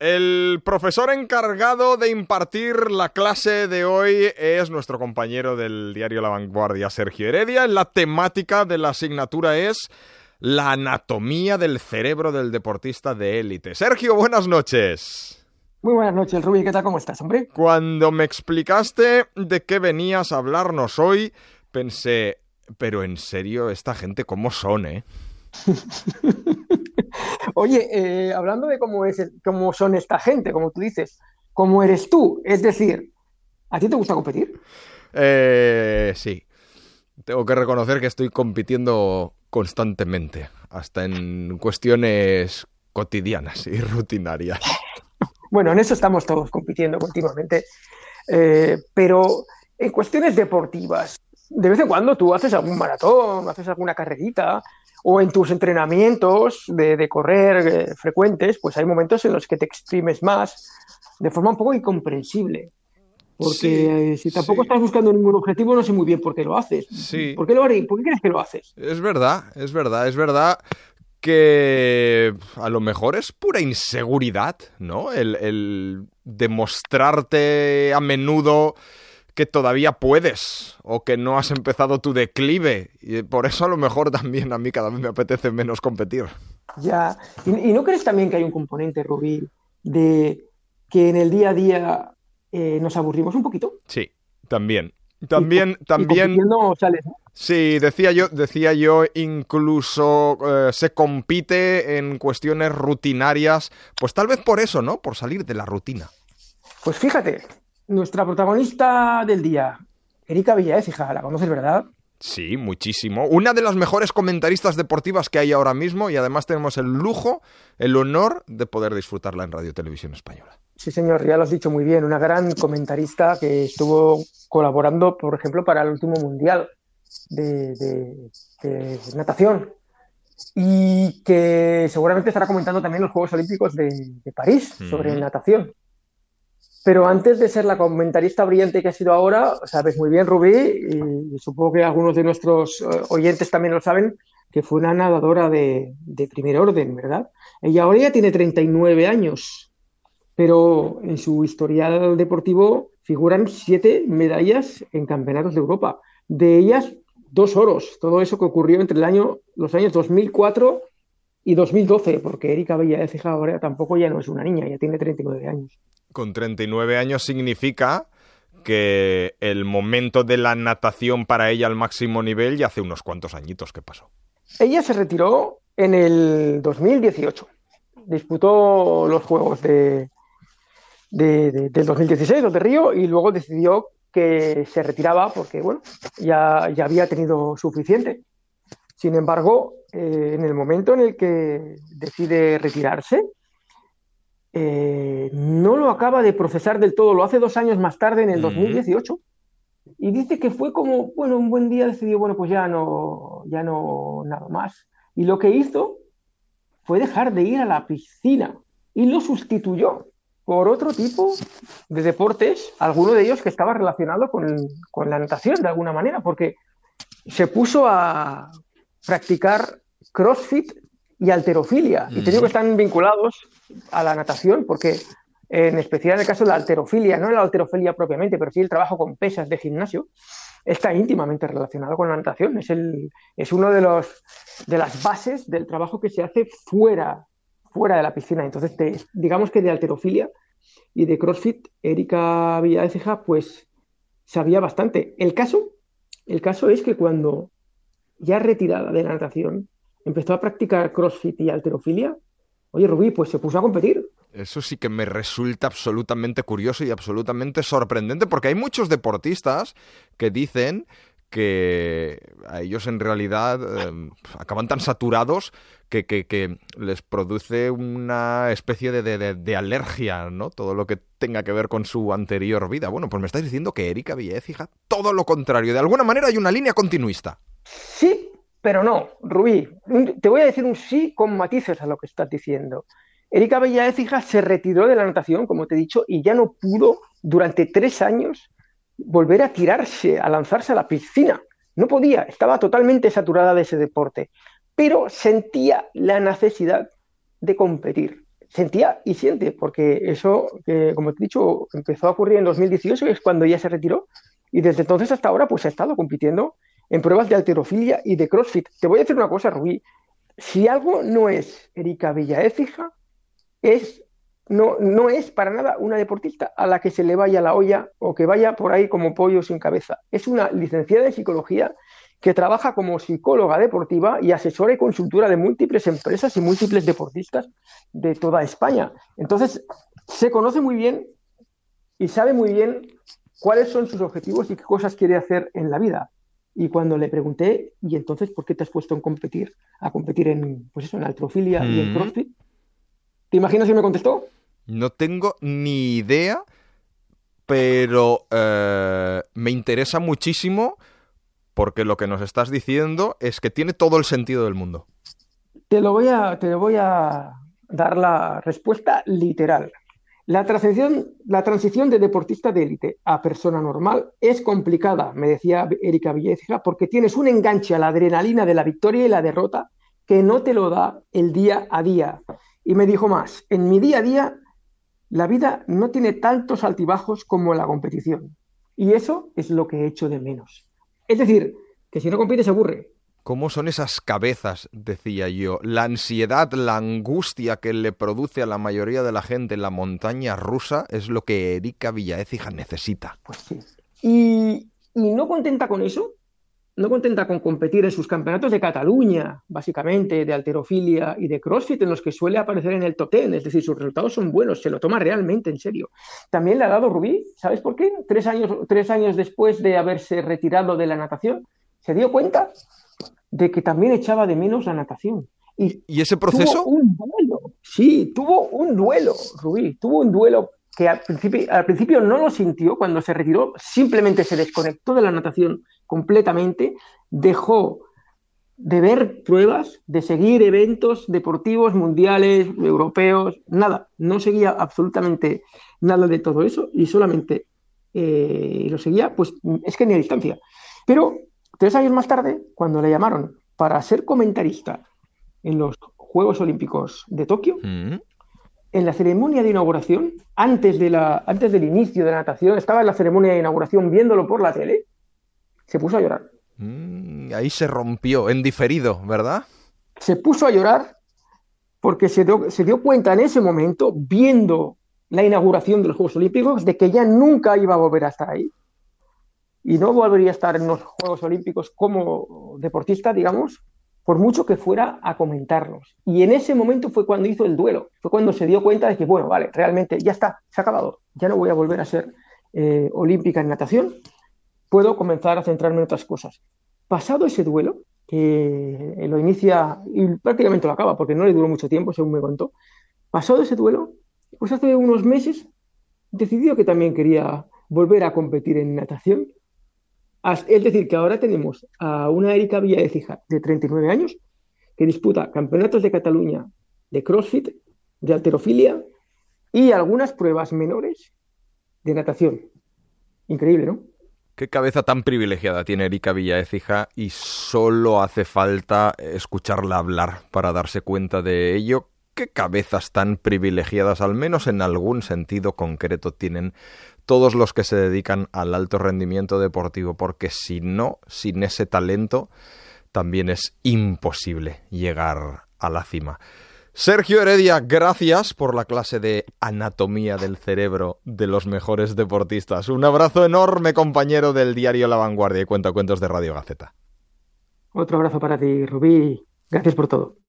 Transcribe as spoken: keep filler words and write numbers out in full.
El profesor encargado de impartir la clase de hoy es nuestro compañero del diario La Vanguardia, Sergio Heredia. La temática de la asignatura es la anatomía del cerebro del deportista de élite. Sergio, buenas noches. Muy buenas noches, Rubí. ¿Qué tal? ¿Cómo estás, hombre? Cuando me explicaste de qué venías a hablarnos hoy, pensé, pero en serio, esta gente cómo son, ¿eh? Oye, eh, hablando de cómo es, cómo son esta gente, como tú dices, ¿cómo eres tú? Es decir, ¿a ti te gusta competir? Eh, sí. Tengo que reconocer que estoy compitiendo constantemente, hasta en cuestiones cotidianas y rutinarias. Bueno, en eso estamos todos compitiendo continuamente, eh, pero en cuestiones deportivas, de vez en cuando tú haces algún maratón, haces alguna carrerita, o en tus entrenamientos de, de correr eh, frecuentes, pues hay momentos en los que te exprimes más de forma un poco incomprensible. Porque Sí, eh, si tampoco sí. estás buscando ningún objetivo, no sé muy bien por qué lo haces. Sí. ¿Por qué lo haréis? ¿Por qué crees que lo haces? Es verdad, es verdad, es verdad que a lo mejor es pura inseguridad, ¿no? El, el demostrarte a menudo que todavía puedes o que no has empezado tu declive. Y por eso a lo mejor también a mí cada vez me apetece menos competir. Ya. ¿Y, y no crees también que hay un componente, Rubí, de que en el día a día eh, nos aburrimos un poquito? Sí, también. También, y, también. Y compitiendo sales, ¿no? Sí, decía yo, decía yo, incluso eh, se compite en cuestiones rutinarias, pues tal vez por eso, ¿no? Por salir de la rutina. Pues fíjate, nuestra protagonista del día, Erika Villaécija, la conoces, ¿verdad? Sí, muchísimo. Una de las mejores comentaristas deportivas que hay ahora mismo y además tenemos el lujo, el honor de poder disfrutarla en Radio Televisión Española. Sí, señor, ya lo has dicho muy bien. Una gran comentarista que estuvo colaborando, por ejemplo, para el último Mundial de, de, de natación y que seguramente estará comentando también los Juegos Olímpicos de, de París sobre mm. natación. Pero antes de ser la comentarista brillante que ha sido ahora, sabes muy bien, Rubí, y supongo que algunos de nuestros oyentes también lo saben, que fue una nadadora de, de primer orden, ¿verdad? Ella ahora ya tiene treinta y nueve años, pero en su historial deportivo figuran siete medallas en campeonatos de Europa. De ellas, dos oros. Todo eso que ocurrió entre el año, los años dos mil cuatro y dos mil doce, porque Erika Villaécija ahora tampoco ya no es una niña, ya tiene treinta y nueve años. Con treinta y nueve años significa que el momento de la natación para ella al máximo nivel ya hace unos cuantos añitos que pasó. Ella se retiró en el dos mil dieciocho. Disputó los Juegos de, de, de, del dos mil dieciséis, los de Río, y luego decidió que se retiraba porque, bueno, ya, ya había tenido suficiente. Sin embargo, eh, en el momento en el que decide retirarse, Eh, no lo acaba de procesar del todo, lo hace dos años más tarde, en el dos mil dieciocho, y dice que fue como, bueno, un buen día decidió, bueno, pues ya no, ya no, nada más. Y lo que hizo fue dejar de ir a la piscina y lo sustituyó por otro tipo de deportes, alguno de ellos que estaba relacionado con, con la natación de alguna manera, porque se puso a practicar CrossFit y halterofilia, mm. y te digo que están vinculados a la natación, porque en especial en el caso de la halterofilia, no la halterofilia propiamente, pero sí el trabajo con pesas de gimnasio, está íntimamente relacionado con la natación. Es, el, es uno de, los, de las bases del trabajo que se hace fuera, fuera de la piscina. Entonces, te, digamos que de halterofilia y de CrossFit, Erika Villaécija, pues sabía bastante. El caso, el caso es que cuando ya retirada de la natación, empezó a practicar CrossFit y halterofilia. Oye, Rubí, pues se puso a competir. Eso sí que me resulta absolutamente curioso y absolutamente sorprendente, porque hay muchos deportistas que dicen que a ellos en realidad eh, acaban tan saturados que, que, que les produce una especie de, de, de alergia, ¿no? Todo lo que tenga que ver con su anterior vida. Bueno, pues me estáis diciendo que Erika Villaécija, todo lo contrario. De alguna manera hay una línea continuista. Sí, pero no, Rubí. Te voy a decir un sí con matices a lo que estás diciendo. Erika Villaécija se retiró de la natación, como te he dicho, y ya no pudo durante tres años volver a tirarse, a lanzarse a la piscina. No podía, estaba totalmente saturada de ese deporte, pero sentía la necesidad de competir. sentía y siente, porque eso, que, como te he dicho, empezó a ocurrir en dos mil dieciocho, que es cuando ya se retiró, y desde entonces hasta ahora pues ha estado compitiendo en pruebas de halterofilia y de CrossFit. Te voy a decir una cosa, Rubí, si algo no es Erika Villaécija, es, no, no es para nada una deportista a la que se le vaya la olla o que vaya por ahí como pollo sin cabeza. Es una licenciada en psicología que trabaja como psicóloga deportiva y asesora y consultora de múltiples empresas y múltiples deportistas de toda España. Entonces, se conoce muy bien y sabe muy bien cuáles son sus objetivos y qué cosas quiere hacer en la vida. Y cuando le pregunté, ¿y entonces por qué te has puesto en competir, a competir en, pues eso, en halterofilia mm. y en CrossFit? ¿Te imaginas si me contestó? No tengo ni idea, pero eh, me interesa muchísimo porque lo que nos estás diciendo es que tiene todo el sentido del mundo. Te lo voy a, te lo voy a dar la respuesta literal. La transición, la transición de deportista de élite a persona normal es complicada, me decía Erika Villaécija, porque tienes un enganche a la adrenalina de la victoria y la derrota que no te lo da el día a día. Y me dijo más, en mi día a día la vida no tiene tantos altibajos como la competición. Y eso es lo que echo de menos. Es decir, que si no compites se aburre. ¿Cómo son esas cabezas? Decía yo. La ansiedad, la angustia que le produce a la mayoría de la gente en la montaña rusa es lo que Erika Villaécija necesita. Pues sí. Y, y no contenta con eso, no contenta con competir en sus campeonatos de Cataluña, básicamente, de halterofilia y de CrossFit, en los que suele aparecer en el top ten, es decir, sus resultados son buenos, se lo toma realmente en serio. También le ha dado Rubí, ¿sabes por qué? Tres años, tres años después de haberse retirado de la natación, se dio cuenta de que también echaba de menos la natación. ¿Y, ¿Y ese proceso? Tuvo un duelo, sí, tuvo un duelo, Rubí, tuvo un duelo que al principio, al principio no lo sintió cuando se retiró, simplemente se desconectó de la natación completamente, dejó de ver pruebas, de seguir eventos deportivos, mundiales, europeos, nada, no seguía absolutamente nada de todo eso y solamente eh, lo seguía, pues es que ni a distancia. Pero tres años más tarde, cuando le llamaron para ser comentarista en los Juegos Olímpicos de Tokio, mm. en la ceremonia de inauguración, antes, de la, antes del inicio de la natación, estaba en la ceremonia de inauguración viéndolo por la tele, se puso a llorar. Mm, ahí se rompió, en diferido, ¿verdad? Se puso a llorar porque se dio, se dio cuenta en ese momento, viendo la inauguración de los Juegos Olímpicos, de que ya nunca iba a volver a estar ahí. Y no volvería a estar en los Juegos Olímpicos como deportista, digamos, por mucho que fuera a comentarlos. Y en ese momento fue cuando hizo el duelo, fue cuando se dio cuenta de que, bueno, vale, realmente ya está, se ha acabado, ya no voy a volver a ser eh, olímpica en natación, puedo comenzar a centrarme en otras cosas. Pasado ese duelo, que lo inicia y prácticamente lo acaba, porque no le duró mucho tiempo, según me contó, pasado ese duelo, pues hace unos meses decidió que también quería volver a competir en natación. Es decir, que ahora tenemos a una Erika Villaécija de treinta y nueve años que disputa campeonatos de Cataluña de CrossFit, de halterofilia y algunas pruebas menores de natación. Increíble, ¿no? Qué cabeza tan privilegiada tiene Erika Villaécija y solo hace falta escucharla hablar para darse cuenta de ello. Qué cabezas tan privilegiadas, al menos en algún sentido concreto, tienen todos los que se dedican al alto rendimiento deportivo, porque si no, sin ese talento, también es imposible llegar a la cima. Sergio Heredia, gracias por la clase de anatomía del cerebro de los mejores deportistas. Un abrazo enorme, compañero del diario La Vanguardia y Cuentacuentos de Radio Gaceta. Otro abrazo para ti, Rubí. Gracias por todo.